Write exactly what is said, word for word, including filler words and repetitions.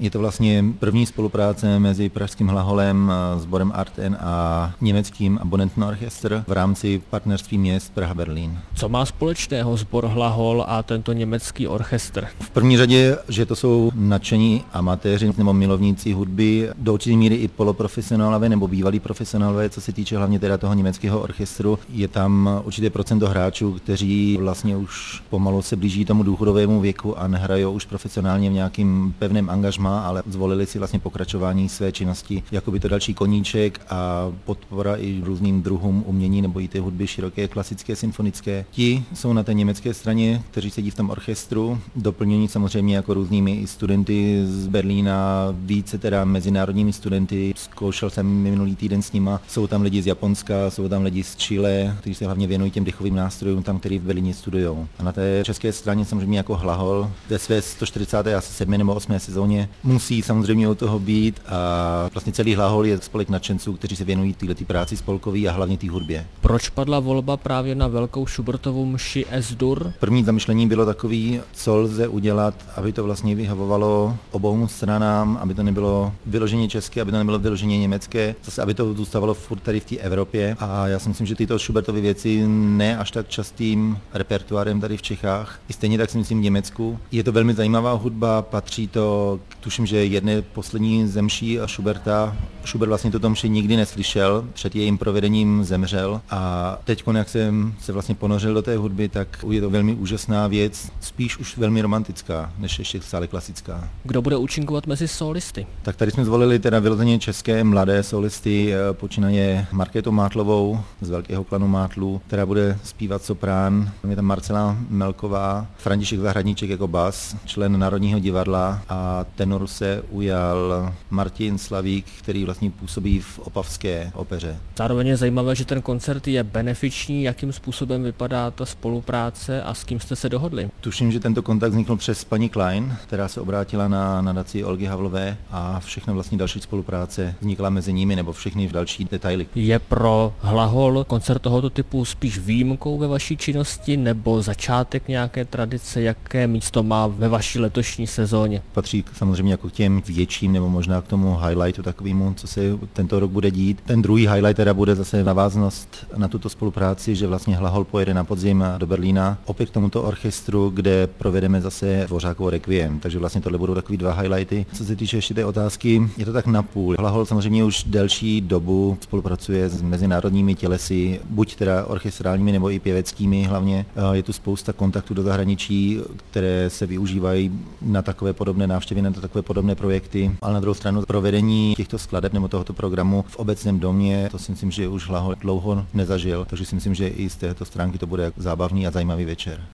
Je to vlastně první spolupráce mezi pražským Hlaholem, sborem Arten a německým Abonnentenorchester v rámci partnerství měst Praha-Berlín. Co má společného sbor Hlahol a tento německý orchestr? V první řadě, že to jsou nadšení amatéři nebo milovníci hudby, do určité míry i poloprofesionálové nebo bývalí profesionálové, co se týče hlavně teda toho německého orchestru. Je tam určité procento hráčů, kteří vlastně už pomalu se blíží tomu důchodovému věku a nehrajou už profesionálně v nějakým pevném angažmá, ale zvolili si vlastně pokračování své činnosti, jako by to další koníček a podpora i různým druhům umění nebo i té hudby široké, klasické, symfonické. Ti jsou na té německé straně, kteří sedí v tom orchestru, doplnění samozřejmě jako různými i studenty z Berlína, více teda mezinárodními studenty. Zkoušel jsem minulý týden s nima. Jsou tam lidi z Japonska, jsou tam lidi z Chile, kteří se hlavně věnují těm dechovým nástrojům, tam, který v Berlíně studují. A na té české straně samozřejmě jako Hlahol ve své sto čtyřicáté sedmé nebo osmé sezóně musí samozřejmě u toho být a vlastně celý Hlahol je spolek nadšenců, kteří se věnují této práci spolkový a hlavně té hudbě. Proč padla volba právě na velkou Schubertovu mši Es-Dur? První zamyšlení bylo takový, co lze udělat, aby to vlastně vyhovovalo obou stranám, aby to nebylo vyloženě české, aby to nebylo vyloženě německé, zase aby to zůstávalo furt tady v té Evropě. A já si myslím, že tyto Schubertovy věci ne až tak častým repertoárem tady v Čechách. I stejně tak si myslím v Německu. Je to velmi zajímavá hudba, patří to, tuším, že jedné poslední ze mší Schuberta. Schubert vlastně tuto mši nikdy neslyšel, před jejím provedením zemřel a teď, jak jsem se vlastně ponořil do té hudby, tak je to velmi úžasná věc, spíš už velmi romantická, než ještě stále klasická. Kdo bude účinkovat mezi solisty? Tak tady jsme zvolili teda vyloženě české mladé solisty, počínaje Markétou Mátlovou z Velkého klanu Mátlů, která bude zpívat soprán. Je tam Marcela Melková, František Zahradníček jako bas, člen Národního divadla a tenor se ujal Martin Slavík, který vlastně působí v Opavské opeře. Zároveň je zajímavé, že ten koncert je benefiční. Jakým způsobem vypadá ta spolupráce a s kým jste se dohodli? Tuším, že tento kontakt vznikl přes paní Klein, která se obrátila na nadaci Olgy Havlové a všechno vlastně další spolupráce vznikla mezi nimi nebo všechny další detaily. Je pro Hlahol koncert tohoto typu spíš výjimkou ve vaší činnosti nebo začátek nějaké tradice? Jaké místo má ve vaší letošní sezóně? Patří samozřejmě jako k těm větším nebo možná k tomu highlightu takovému, co se tento rok bude dít. Ten druhý highlight teda bude zase naváznost na tuto spolupráci, že vlastně Hlahol pojede na podzim do Berlína opět k tomuto orchestru, kde provedeme zase Dvořákovo requiem. Takže vlastně tohle budou takový dva highlighty. Co se týče ještě té otázky, je to tak napůl. Hlahol samozřejmě už delší dobu spolupracuje s mezinárodními tělesy, buď teda orchestrálními nebo i pěveckými hlavně. Je tu spousta kontaktů do zahraničí, které se využívají na takové podobné návštěvy, na takové podobné projekty, ale na druhou stranu provedení těchto skladeb nebo tohoto programu v obecném domě, to si myslím, že už Hlahol dlouho nezažil, takže si myslím, že i z této stránky to bude zábavný a zajímavý večer.